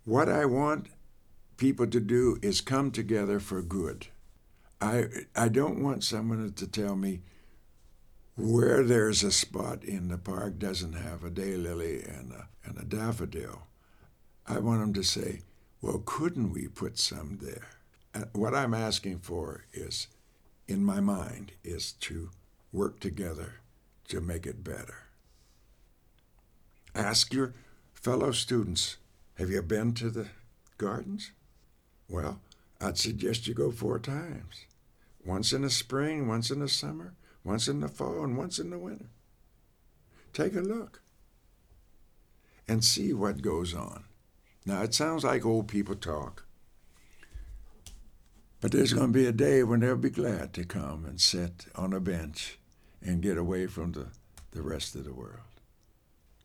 What I want people to do is come together for good. I don't want someone to tell me where there's a spot in the park doesn't have a daylily and a daffodil. I want them to say, well, couldn't we put some there? What I'm asking for is, in my mind, is to work together to make it better. Ask your fellow students, have you been to the gardens? Well, I'd suggest you go 4 times. Once in the spring, once in the summer, once in the fall, and once in the winter. Take a look and see what goes on. Now, it sounds like old people talk, but there's going to be a day when they'll be glad to come and sit on a bench and get away from the rest of the world.